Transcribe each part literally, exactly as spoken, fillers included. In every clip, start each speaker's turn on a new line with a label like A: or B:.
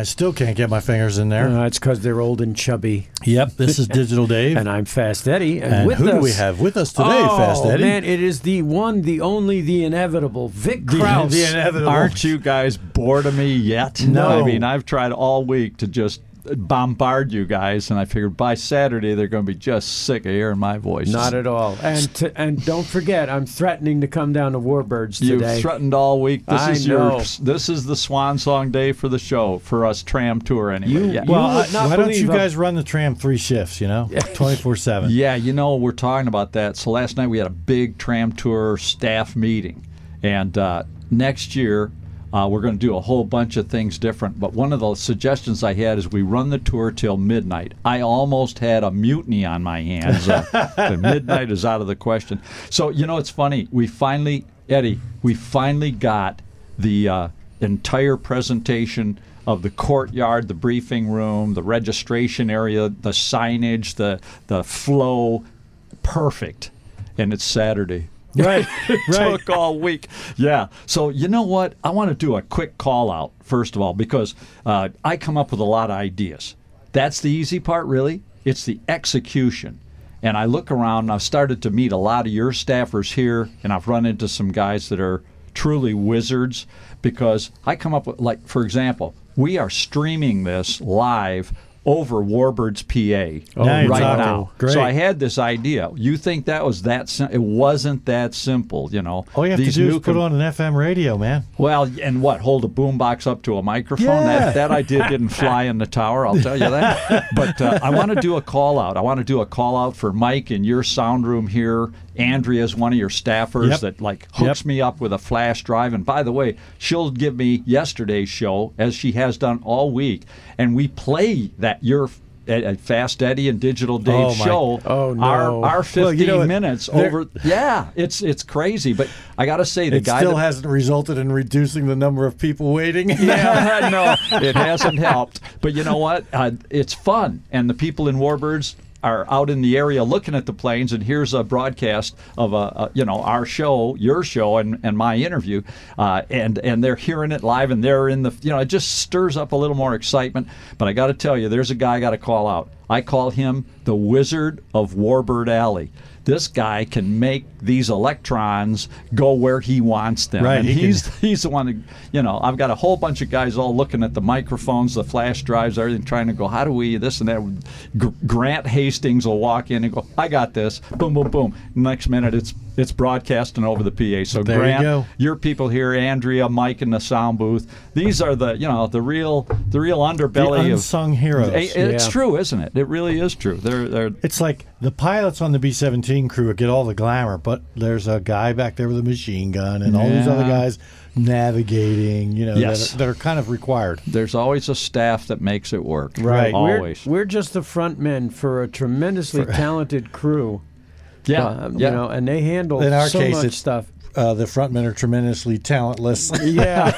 A: I still can't get my fingers in there.
B: Uh, it's because they're old and chubby.
A: Yep, this is Digital Dave.
B: And I'm Fast Eddie. And,
A: And
B: with
A: who
B: us,
A: do we have with us today,
B: oh,
A: Fast Eddie?
B: man, it is the one, the only, the inevitable, Vic
A: The-
B: Krause.
A: the inevitable.
C: Aren't you guys bored of me yet?
A: No.
C: I mean, I've tried all week to just bombard you guys, and I figured by Saturday they're going to be just sick of hearing my voice.
B: Not at all. And to, and don't forget, I'm threatening to come down to Warbirds
C: You've
B: today.
C: threatened all week. This
B: I
C: is
B: know.
C: your. This is the swan song day for the show for us tram tour anyway.
B: You-
C: yeah.
B: you-
A: well,
B: would
A: I-
B: not
A: why don't
B: believe
A: you
B: how-
A: guys run the tram three shifts, you know, twenty-four seven?
C: Yeah, you know, we're talking about that. So last night we had a big tram tour staff meeting. And uh, next year uh, we're going to do a whole bunch of things different. But one of the suggestions I had is we run the tour till midnight. I almost had a mutiny on my hands. Uh, midnight is out of the question. So, you know, it's funny. We finally, Eddie, we finally got the uh, entire presentation of the courtyard, the briefing room, the registration area, the signage, the the flow, perfect. And it's Saturday.
A: Right,
C: It
A: right.
C: took all week. Yeah. So you know what? I want to do a quick call out, first of all, because uh, I come up with a lot of ideas. That's the easy part, really. It's the execution. And I look around, and I've started to meet a lot of your staffers here, and I've run into some guys that are truly wizards because I come up with, like, for example, we are streaming this live over Warbirds P A
A: Oh, now you're
C: right
A: talking.
C: now.
A: Great.
C: So I had this idea. You think that was that sim- it wasn't that simple, you know.
A: All you have
C: These
A: to do
C: new
A: is put
C: com-
A: on an F M radio, man.
C: Well, and what? Hold a boombox up to a microphone?
A: Yeah.
C: That that idea didn't fly in the tower, I'll tell you that. But uh, I want to do a call out. I want to do a call out for Mike in your sound room here. Andrea's one of your staffers
A: Yep.
C: that like hooks
A: Yep.
C: me up with a flash drive. And by the way, she'll give me yesterday's show as she has done all week, and we play that your. At, at Fast Eddie and Digital Dave
A: Oh, my-
C: show,
B: Oh, no.
C: our our fifteen
A: Well, you know what?
C: minutes
A: There-
C: over. Yeah, it's it's crazy. But I got to say, the
A: It
C: guy
A: still
C: that,
A: hasn't resulted in reducing the number of people waiting.
C: yeah, no, it hasn't helped. But you know what? Uh, it's fun, and the people in Warbirds are out in the area looking at the planes. And here's a broadcast of a, a you know our show, your show, and, and my interview, uh, and and they're hearing it live, and they're in the you know it just stirs up a little more excitement. But I got to tell you, there's a guy I got to call out. I call him the Wizard of Warbird Alley. This guy can make these electrons go where he wants them.
A: Right,
C: And
A: he
C: he's he's the one that, you know, I've got a whole bunch of guys all looking at the microphones, the flash drives, everything, trying to go, how do we, this and that. G- Grant Hastings will walk in and go, I got this. Boom, boom, boom. Next minute, it's it's broadcasting over the P A. So,
A: There you
C: Grant,
A: go.
C: your people here, Andrea, Mike in the sound booth, these are the, you know, the real the real
A: The
C: underbelly of...
A: unsung heroes.
C: It- It's
B: Yeah.
C: true, isn't it? It really is true. They're, they're
A: It's like the pilots on the B seventeen crew get all the glamour, but there's a guy back there with a machine gun and all these
C: Yeah.
A: other guys navigating, you know,
C: Yes.
A: that, are, that are kind of required.
C: There's always a staff that makes it work.
A: Right.
C: Always.
B: We're, we're just the front men for a tremendously talented crew.
C: yeah.
B: Uh,
C: yeah.
B: You know, and they handle
A: In our
B: so
A: case,
B: much
A: it's-
B: stuff.
A: Uh, the frontmen are tremendously talentless.
B: Yeah.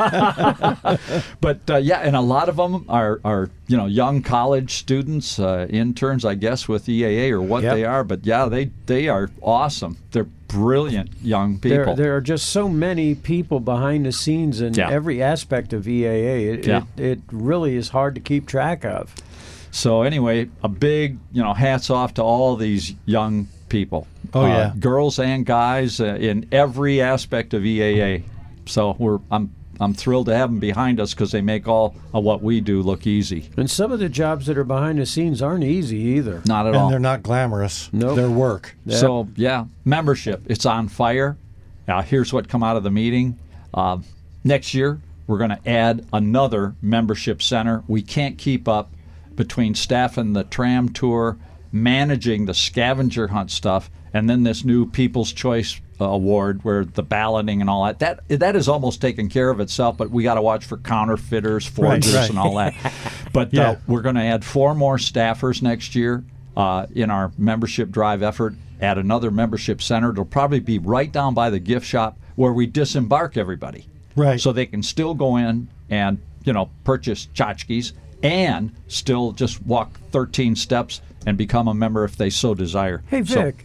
C: But uh, yeah, and a lot of them are, are you know young college students, uh, interns, I guess, with E A A or what
B: Yep.
C: they are. But yeah, they they are awesome. They're brilliant young people.
B: There, there are just so many people behind the scenes in
C: Yeah.
B: every aspect of E A A. It,
C: Yeah.
B: it, it really is hard to keep track of.
C: So anyway, a big you know hats off to all these young people.
A: Oh,
C: Uh,
A: yeah.
C: girls and guys uh, in every aspect of E A A. So we're I'm I'm thrilled to have them behind us because they make all of what we do look easy.
B: And some of the jobs that are behind the scenes aren't easy either.
C: Not at
A: And
C: all.
A: they're not glamorous.
B: Nope.
A: They're work.
C: So yeah, membership, it's on fire. Uh, here's what come out of the meeting. Uh, next year, we're going to add another membership center. We can't keep up between staffing the tram tour, managing the scavenger hunt stuff, and then this new People's Choice uh, Award where the balloting and all that. That that is almost taken care of itself, but we got to watch for counterfeiters, forgers,
A: right.
C: and all that. But
A: Yeah.
C: uh, we're going to add four more staffers next year uh, in our membership drive effort. Add another membership center. It'll probably be right down by the gift shop where we disembark everybody.
A: Right.
C: So they can still go in and, you know, purchase tchotchkes and still just walk thirteen steps and become a member if they so desire.
B: Hey,
C: So,
B: Vic.
C: yeah.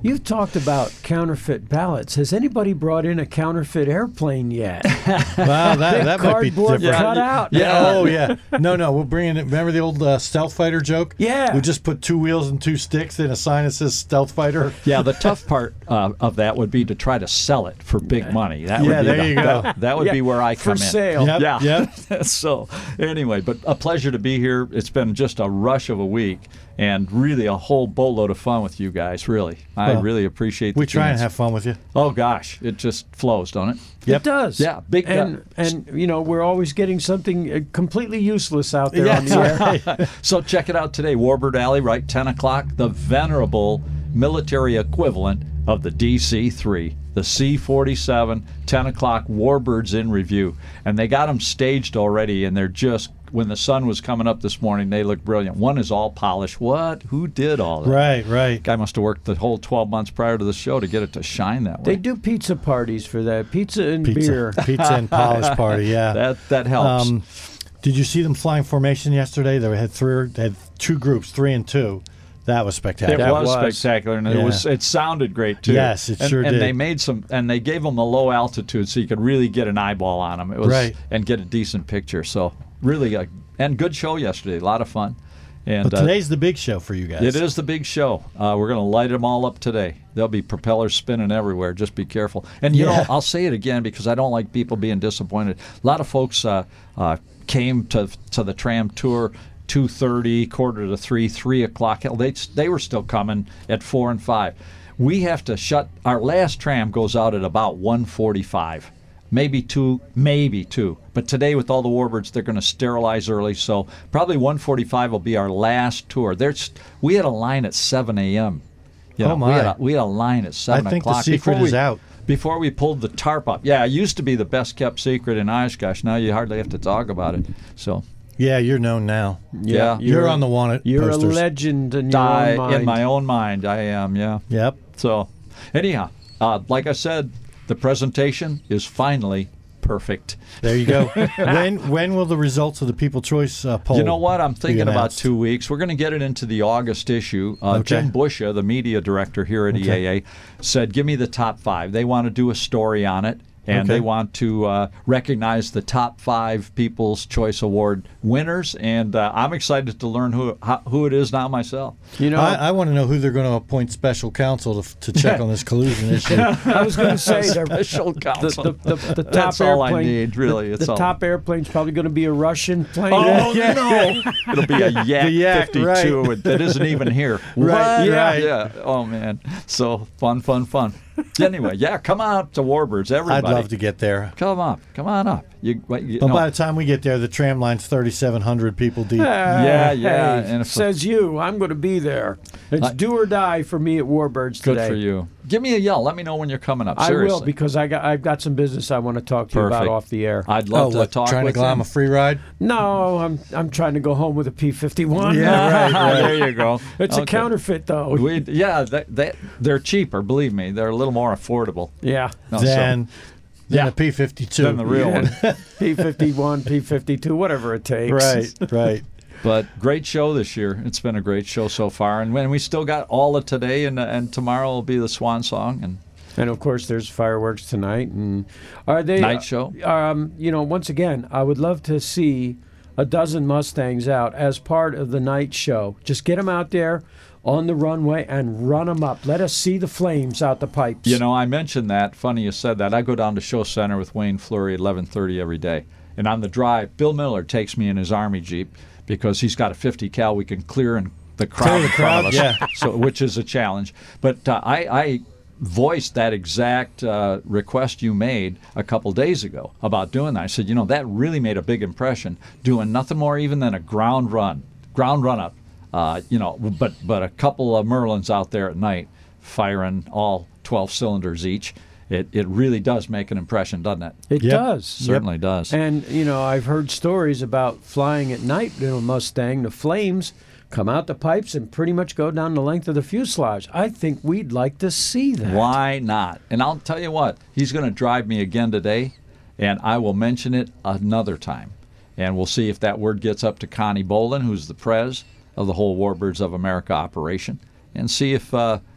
B: You've talked about counterfeit ballots. Has anybody brought in a counterfeit airplane yet?
A: Well, that, that might be
B: Cardboard
A: different.
B: cut out.
A: Yeah. Oh, yeah. No, no. We'll bring in. Remember the old uh, stealth fighter joke?
B: Yeah.
A: We just put two wheels and two sticks in a sign that says stealth fighter.
C: Yeah, the tough part uh, of that would be to try to sell it for big money. That
A: Yeah,
C: would be
A: there
C: the,
A: you go.
C: That, that would
B: Yeah,
C: be where I
B: for
C: come in.
B: sale.
A: Yep,
C: Yeah.
A: yep.
C: So anyway, but a pleasure to be here. It's been just a rush of a week, and really a whole boatload of fun with you guys. Really, I
A: Well,
C: really appreciate. The
A: We try and
C: chance.
A: have fun with you.
C: Oh gosh, it just flows, don't it?
A: Yep.
B: It does.
C: Yeah, big
B: and
C: uh,
B: and you know we're always getting something uh, completely useless out there
A: Yeah,
B: on the air.
C: So check it out today, Warbird Alley, right, ten o'clock, the venerable military equivalent of the D C three, the C forty-seven, ten o'clock Warbirds in review. And they got them staged already, and they're just, when the sun was coming up this morning, they look brilliant. One is all polished. What? Who did all that?
A: Right, right.
C: Guy must have worked the whole twelve months prior to the show to get it to shine that way.
B: They do pizza parties for that. Pizza and
A: Pizza,
B: beer.
A: pizza and polish party. Yeah.
C: That, that helps.
A: Um, did you see them flying formation yesterday? They had three. They had two groups, three and two. That was
C: It
A: spectacular.
B: That
C: was,
B: was.
C: spectacular, and it
A: Yeah.
C: was. It sounded great too.
A: Yes, it
C: and,
A: sure
C: and
A: did.
C: they made some, and they gave them a low altitude, so you could really get an eyeball on them. It was,
A: Right.
C: and get a decent picture. So really, a, and good show yesterday. A lot of fun. And
A: But
C: uh,
A: today's the big show for you guys.
C: it is the big show. Uh, we're going to light them all up today. There'll be propellers spinning everywhere. Just be careful. And you
A: Yeah.
C: know, I'll say it again because I don't like people being disappointed. A lot of folks uh, uh, came to to the tram tour two thirty, quarter to three, three o'clock. Hell, they they were still coming at four and five. We have to shut. Our last tram goes out at about one forty-five. Maybe two, maybe two. But today, with all the Warbirds, they're going to sterilize early, so probably one forty-five will be our last tour. There's, we had a line at seven a.m. You know,
A: Oh, my.
C: We had a, we had a line at seven
A: I think the
C: o'clock.
A: secret
C: before
A: is
C: we,
A: out.
C: Before we pulled the tarp up. Yeah, it used to be the best kept secret in Oshkosh. Now you hardly have to talk about it. So,
A: Yeah, you're known now.
C: yeah.
A: You're, on the wanted
B: You're
A: posters.
B: a legend in your
C: I,
B: own mind.
C: in my own mind, I am, yeah.
A: Yep.
C: So, anyhow, uh, like I said, the presentation is finally perfect.
A: There you go. when when will the results of the People Choice uh, poll?
C: You know what? I'm
A: be
C: thinking about
A: announced?
C: two weeks. We're going to get it into the August issue. Uh,
A: Okay.
C: Jim Busha, the media director here at
A: Okay.
C: E A A, said, give me the top five. They want to do a story on it, and
A: Okay.
C: they want to uh, recognize the top five People's Choice Award winners. And uh, I'm excited to learn who how, who it is now myself.
B: You know,
A: I, I want to know who they're going to appoint special counsel to, to check on this collusion issue.
B: I was going to say they're-
C: Special
B: the,
C: counsel.
B: the, the, the top
C: That's all I
B: airplane.
C: need, really.
B: The,
C: It's
B: the
C: all-
B: top airplane's probably going to be a Russian plane.
C: Oh, no. It'll be a Yak,
A: The Yak,
C: fifty-two
A: right.
C: that isn't even here.
A: Right,
C: What?
A: right.
C: Yeah. Oh, man. So fun, fun, fun. Anyway, yeah, come on up to Warbirds, everybody.
A: I'd love to get there.
C: Come up. Come on up. You, what, you
A: But
C: know,
A: by the time we get there, the tram line's thirty-seven hundred people deep.
C: Yeah, yeah,
B: Hey,
C: and if-
B: says you. I'm going to be there. It's
C: I-
B: do or die for me at Warbirds
C: good
B: today.
C: for you. Give me a yell. Let me know when you're coming up.
B: I
C: Seriously.
B: will because I got I've got some business I want to talk to you
C: Perfect.
B: about off the air.
C: I'd love
A: Oh,
C: to
A: what,
C: talk
A: trying to
C: with
A: glam
C: him.
A: a free ride?
B: no, I'm I'm trying to go home with a P fifty-one.
A: Yeah, right, right.
C: There you go.
B: It's a
C: Okay.
B: counterfeit though.
C: We, yeah, they, they, they're cheaper, believe me. They're a little more affordable.
B: yeah.
C: No, so-
A: Than, than
C: Yeah.
A: a P fifty-two.
C: Than the real one.
B: P fifty-one, P fifty-two, whatever it takes.
A: Right, right.
C: But great show this year. It's been a great show so far, and when we still got all of today, and and tomorrow will be the Swan Song and
B: And of course, there's fireworks tonight. And are they
C: Night show.
B: Um, you know, once again, I would love to see a dozen Mustangs out as part of the night show. Just get them out there on the runway and run them up. Let us see the flames out the pipes.
C: You know, I mentioned that. Funny you said that. I go down to Show Center with Wayne Fleury at eleven thirty every day, and on the drive, Bill Miller takes me in his Army Jeep because he's got a fifty cal we can clear in the crowd
A: Clear the
C: in front of
A: crowd,
C: us,
A: yeah.
C: so which is a challenge. But uh, I. I voiced that exact uh, request you made a couple days ago about doing that. I said, you know, that really made a big impression, doing nothing more even than a ground run, ground run up, uh, you know, but but a couple of Merlins out there at night firing all twelve cylinders each. It it really does make an impression, doesn't it?
B: it
A: Yep.
B: does.
C: Certainly does.
B: And, you know, I've heard stories about flying at night in a Mustang. The flames come out the pipes and pretty much go down the length of the fuselage. I think we'd like to see that.
C: Why not? And I'll tell you what, he's going to drive me again today, and I will mention it another time. And we'll see if that word gets up to Connie Bolin, who's the prez of the whole Warbirds of America operation, and see if uh,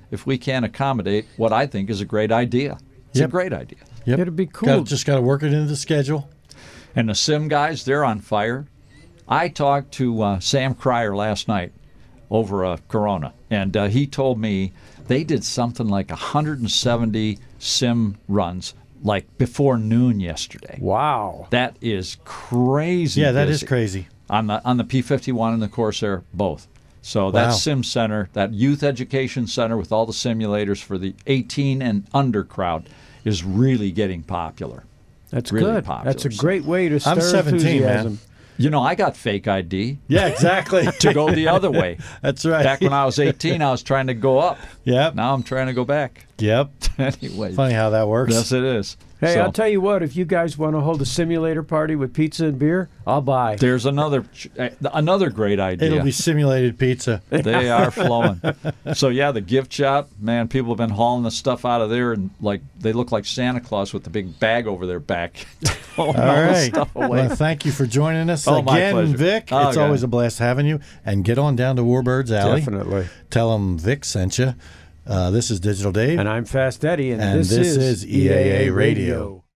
C: if we can accommodate what I think is a great idea. It's
A: Yep.
C: a great idea.
A: Yep.
B: It'd be cool.
A: Got, just got to work it into the schedule.
C: And the sim guys, they're on fire. I talked to uh, Sam Cryer last night over a Corona, and uh, he told me they did something like one hundred seventy sim runs like before noon yesterday.
B: Wow.
C: That is crazy.
A: Yeah, that is
C: busy.
A: crazy.
C: On the on the P fifty-one and the Corsair, both. So that
A: Wow.
C: sim center, that youth education center with all the simulators for the eighteen and under crowd is really getting popular.
B: That's
C: Really
B: good.
C: popular,
B: That's a
C: so-
B: great way to stir
A: I'm seventeen, man.
B: enthusiasm.
C: You know, I got fake I D
A: Yeah, exactly.
C: to go the other way.
A: That's right.
C: Back when I was eighteen, I was trying to go up.
A: Yep.
C: Now I'm trying to go back.
A: Yep.
C: Anyway,
A: Funny how that works.
C: yes, it is.
B: Hey,
C: So,
B: I'll tell you what, if you guys want to hold a simulator party with pizza and beer, I'll buy.
C: there's another uh, another great idea.
A: It'll be simulated pizza.
C: They are flowing. So yeah, the gift shop, man, people have been hauling the stuff out of there, and like they look like Santa Claus with the big bag over their back, all,
A: All right.
C: stuff away.
A: Well, thank you for joining us
C: Oh, my
A: again,
C: pleasure.
A: Vic.
C: Oh,
A: it's
C: God.
A: always a blast having you. And get on down to Warbird's Alley.
B: Definitely.
A: Tell them Vic sent you. Uh, this is Digital Dave.
B: And I'm Fast Eddie, and,
A: And
B: this,
A: this
B: is
A: is E A A Radio.